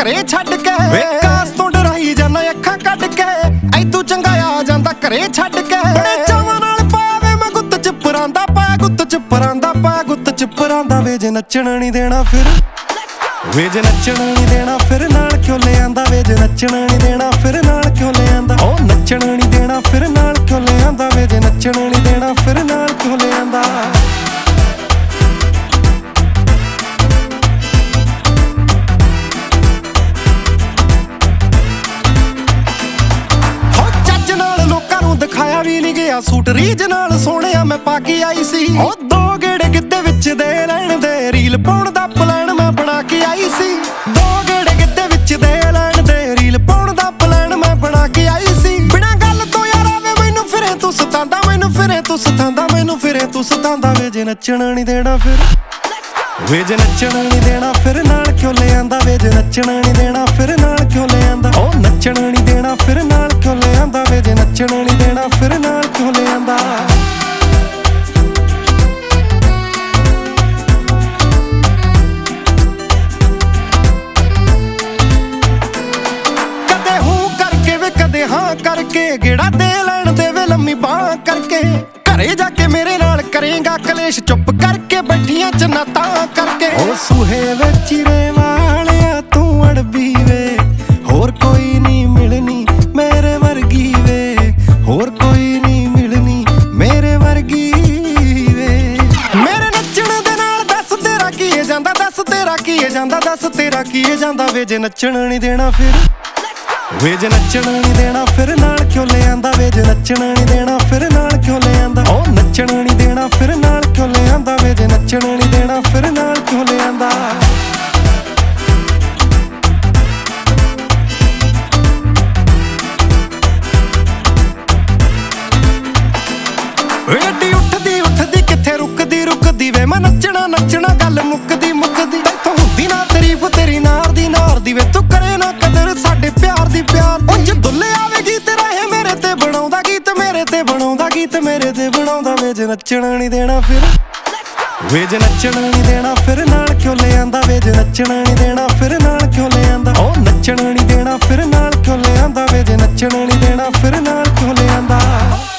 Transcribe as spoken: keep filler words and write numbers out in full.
ਘਰੇ ਛੱਡ ਕੇ। ਵੇ ਕਾਸ ਤੋਂ ਡਰਾਈ ਜਾਨਾ ਅੱਖਾਂ ਕੱਢ ਕੇ, ਐਦੂ ਚੰਗਾ ਆ ਜਾਂਦਾ ਘਰੇ ਛੱਡ ਕੇ। ਬੜੇ ਚਾਵਾਂ ਨਾਲ ਪਾਵੇ ਮੈਂ ਗੁੱਤ ਚ ਪਰਾਂਦਾ, ਪਾ ਗੁੱਤ ਚ ਪਰਾਂਦਾ, ਪਾ ਗੁੱਤ ਚ ਪਰਾਂਦਾ। ਵੇ ਜੇ ਨੱਚਣ ਨਹੀਂ ਦੇਣਾ ਫਿਰ, ਵੇ ਜੇ ਨੱਚਣ ਨਹੀਂ ਦੇਣਾ ਫਿਰ ਨਾਲ ਕਿਉਂ ਲਿਆਂਦਾ। ਵੇ ਜੇ ਨੱਚਣ ਨਹੀਂ ਦੇਣਾ ਫਿਰ ਨਾਲ ਕਿਉਂ ਲਿਆਂਦਾ। ਉਹ ਨੱਚਣ ਨਹੀਂ ਦੇਣਾ ਫਿਰ ਨਾਲ ਕਿਉਂ ਲਿਆਂਦਾ। ਵੇ ਜੇ ਨੱਚਣ ਨਹੀਂ ਦੇਣਾ ਫਿਰ ਨਾਲ ਕਿਉਂ ਲਿਆਂਦਾ। ਦਿਖਾਇਆ ਵੀ ਨਹੀਂ ਗਿਆ ਸੂਟ ਰੀਝ ਨਾਲ ਸੋਹਣਿਆ ਮੈਂ ਪਾ ਕੇ ਆਈ ਸੀ। ਉਹ ਦੋ ਗੇੜੇ ਗਿੱਧੇ ਵਿੱਚ ਦੇ ਲੈਣ ਦੇ, ਰੀਲ ਪਾਉਣ ਦਾ ਪਲਾਨ ਮੈਂ ਬਣਾ ਕੇ ਆਈ ਸੀ। ਦੋ ਗੇੜੇ ਗਿੱਧੇ ਵਿੱਚ ਦੇ ਲੈਣ ਦੇ, ਰੀਲ ਪਾਉਣ ਦਾ ਪਲਾਨ ਮੈਂ ਬਣਾ ਕੇ ਆਈ ਸੀ। ਬਿਨਾਂ ਗੱਲ ਤੋਂ ਯਾਰ ਆਵੇ ਮੈਨੂੰ ਫਿਰੇ ਤੂੰ ਸਤਾਂਦਾ, ਮੈਨੂੰ ਫਿਰੇ ਤੂੰ ਸਤਾਂਦਾ, ਮੈਨੂੰ ਫਿਰੇ ਤੂੰ ਸਤਾਂਦਾ। ਵੇ ਜੇ ਨੱਚਣ ਨਹੀਂ ਦੇਣਾ ਫਿਰ, ਵੇ ਜੇ ਨੱਚਣ ਨਹੀਂ ਦੇਣਾ ਫਿਰ ਨਾਲ ਕਿਉਂ ਲਿਆਂਦਾ। ਵੇ ਜੇ ਨੱਚਣ ਨਹੀਂ ਦੇਣਾ ਫਿਰ ਨਾਲ ਕਿਉਂ ਲਿਆਂਦਾ। ਉਹ ਨੱਚਣ ਨਹੀਂ ਦੇਣਾ ਫਿਰ ਨਾਲ ਕਿਉਂ ਲਿਆਂਦਾ। ਵੇ ਜੇ ਨੱਚਣ ਨਹੀਂ ਦੇਣਾ ਫਿਰ ਨਾਲ ਕਿਉਂ ਲਿਆਂਦਾ। ਕਦੇ ਹੂੰ ਕਰਕੇ ਵੇ ਕਦੇ ਹਾਂ ਕਰਕੇ, ਗੇੜਾ ਦੇ ਲੈਣ ਦੇ ਵੇ ਲੰਮੀ ਬਾਂਹ ਕਰਕੇ। ਘਰੇ ਜਾ ਕੇ ਮੇਰੇ ਨਾਲ ਕਰੇਗਾ ਕਲੇਸ਼, ਚੁੱਪ ਕਰਕੇ ਬੈਠੀਆਂ ਚੰਨਾ ਤਾਂ ਕਰਕੇ। ਉਹ ਸੂਹੇ ਵਿੱਚ ਰੇ ਵਾਲਿਆ ਤੂੰ ਅੜਬੀ ਵੇ, ਹੋਰ ਕੋਈ ਨਹੀਂ ਮਿਲਣੀ ਮੇਰੇ ਵਰਗੀ ਵੇ, ਹੋਰ ਕੋਈ ਨਹੀਂ ਮਿਲਣੀ ਮੇਰੇ ਵਰਗੀ ਵੇ। ਮੇਰੇ ਨੱਚਣ ਦੇ ਨਾਲ ਦੱਸ ਤੇਰਾ ਕੀ ਜਾਂਦਾ, ਦੱਸ ਤੇਰਾ ਕੀ ਜਾਂਦਾ, ਦੱਸ ਤੇਰਾ ਕੀ ਜਾਂਦਾ। ਵੇ ਜੇ ਨੱਚਣ ਨਹੀਂ ਦੇਣਾ ਫਿਰ, ਵੇ ਜੇ ਨੱਚਣ ਨਹੀਂ ਦੇਣਾ ਫਿਰ ਨਾਲ ਕਿਉਂ ਲਿਆਂਦਾ। ਵੇ ਜੇ ਨੱਚਣ ਨਹੀਂ ਦੇਣਾ ਫਿਰ ਨਾਲ ਕਿਉਂ ਲਿਆਂਦਾ। ਉਹ ਨੱਚਣ ਨਹੀਂ ਦੇਣਾ ਫਿਰ ਨਾਲ ਕਿਉਂ ਲਿਆਂਦਾ। ਵੇ ਜੇ ਨੱਚਣ ਨਹੀਂ ਦੇਣਾ ਫਿਰ ਨਾਲ ਕਿਉਂ ਲਿਆਂਦਾ। ਏਡੀ ਉੱਠਦੀ ਉੱਠਦੀ ਕਿੱਥੇ ਰੁਕਦੀ ਰੁਕਦੀ ਵੇ, ਮੈਂ ਨੱਚਣਾ ਨੱਚਣਾ ਗੱਲ ਮੁੱਕਦੀ ਮੁੱਕਦੀ। ਤੈਥੋਂ ਹੁੰਦੀ ਨਾ ਤਾਰੀਫ ਤੇਰੀ ਨਾਰ ਦੀ ਨਾਰ ਦੀ ਵੇ, ਤੂੰ ਕਰੇ ਨਾ ਕਦਰ ਸਾਡੇ ਪਿਆਰ ਦੀ ਪਿਆਰ। ਉਂਝ ਦੁੱਲੇ ਆਵੇ ਗੀਤ ਰਹੇ ਮੇਰੇ ਤੇ ਬਣਾਉਂਦਾ, ਗੀਤ ਮੇਰੇ ਤੇ ਬਣਾਉਂਦਾ, ਗੀਤ ਮੇਰੇ ਤੇ ਬਣਾਉਂਦਾ। ਵੇ ਜੇ ਨੱਚਣ ਨਹੀਂ ਦੇਣਾ ਫਿਰ, ਵੇ ਜੇ ਨੱਚਣ ਨਹੀਂ ਦੇਣਾ ਫਿਰ ਨਾਲ ਕਿਉਂ ਲਿਆਂਦਾ। ਵੇ ਜੇ ਨੱਚਣ ਨਹੀਂ ਦੇਣਾ ਫਿਰ ਨਾਲ ਕਿਉਂ ਲਿਆਂਦਾ। ਉਹ ਨੱਚਣ ਨਹੀਂ ਦੇਣਾ ਫਿਰ ਨਾਲ ਕਿਉਂ ਲਿਆਂਦਾ। ਵੇ ਜੇ ਨੱਚਣ ਨਹੀਂ ਦੇਣਾ ਫਿਰ ਨਾਲ ਕਿਉਂ ਲਿਆਂਦਾ।